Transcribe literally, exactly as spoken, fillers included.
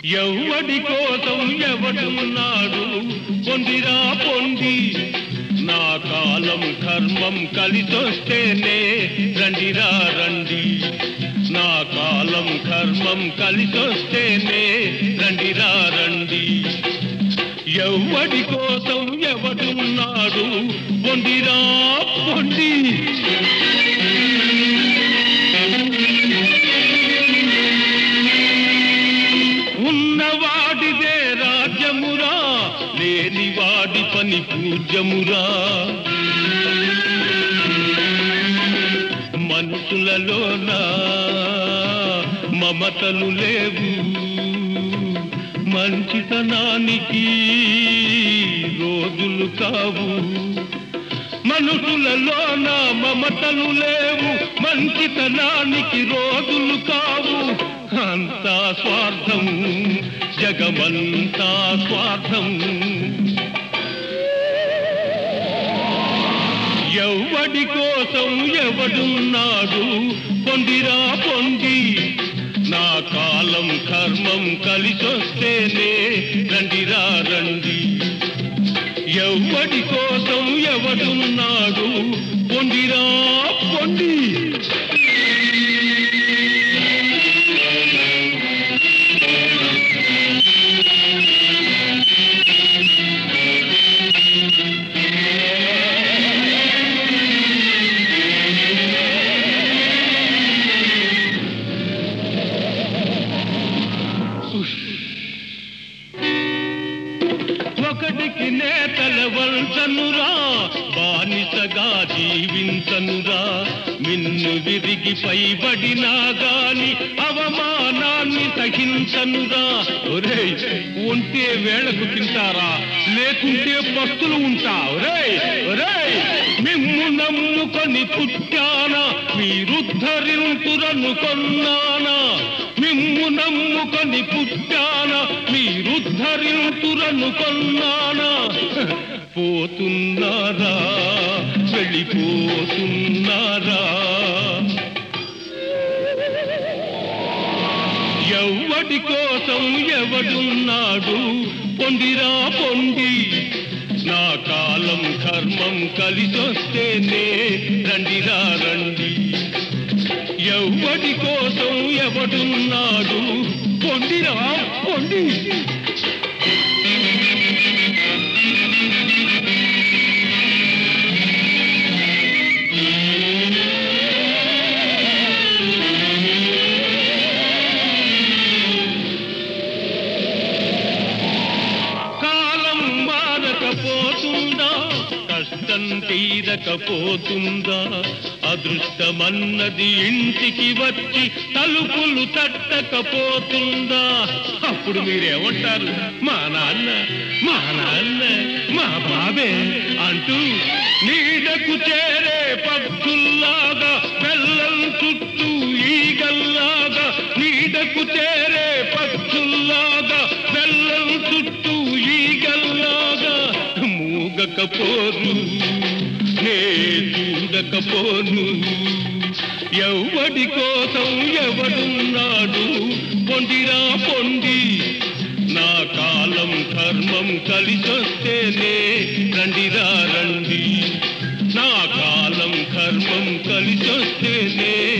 ఎవడి కోసం ఎవడున్నాడు పొందిరా పొంది నా కాలం కర్మం కలిసొస్తేనే రండిరా రండి నా కాలం కర్మం కలిసొస్తేనే రండిరా రండి ఎవడి కోసం ఎవడున్నాడు పొందిరా పొంది ఉన్నవాడిదే రాజ్యమురా లేనివాడి పని పూజ్యమురా మనుషులలోన మమతలు లేవు మంచితనానికి రోజులు కావు మనుషులలోన మమతలు లేవు మంచితనానికి రోజులు కావు అంతా స్వార్థం జగమంతా స్వార్థం ఎవడి కోసం ఎవడున్నాడు పొందిరా పొంది నా కాలం కర్మం కలిసొస్తేనే రండిరా రండి ఎవడి కోసం ఎవడున్నాడు పొందిరా పొంది ఒకటికి నేతల వంచనురా బానిసగా జీవించనురా మిన్ను విరిగి పైబడినా గాని అవమానాన్ని సహించనురా ఒరేయ్ ఉంటే వేళకు తింటారా లేకుంటే పస్తులు ఉంటా ఒరేయ్ ఒరేయ్ మిమ్ము నమ్ముకొని పుట్టానా మీరుద్ధరింతురనుకొన్నానా మిమ్ము నమ్ముకొని పుట్టానా మీరుద్ధరింతురనుకొన్నానా పోతున్నారా వెళ్ళిపోతున్నారా ఎవడి కోసం ఎవడున్నాడు పొందిరా పొంది నా కాలం కర్మం కలిసొస్తేనే రండిరా రండి ఎవడి కోసం ఎవడున్నాడు పొందిరా పొంది కాలం మారకపోతుందా కష్టం తీరకపోతుందా అదృష్టమన్నది ఇంటికి వచ్చి తలుపులు తట్టకపోతుందా అప్పుడు మీరేమంటారు మా నాన్న మా నాన్న మా బాబే అంటూ నీడకు చేరే పక్షుల్లాగా బెల్లం చుట్టూ ఈగల్లాగా నీడకు చేరే పక్షుల్లాగా బెల్లం చుట్టూ ఈగల్లాగా మూగకపోరు నే చూడకపోను ఎవడి కోసం ఎవడున్నాడు పొందిరా పొంది నా కాలం కర్మం కలిసొస్తేనే రండిరా రండి నా కాలం కర్మం కలిసొస్తేనే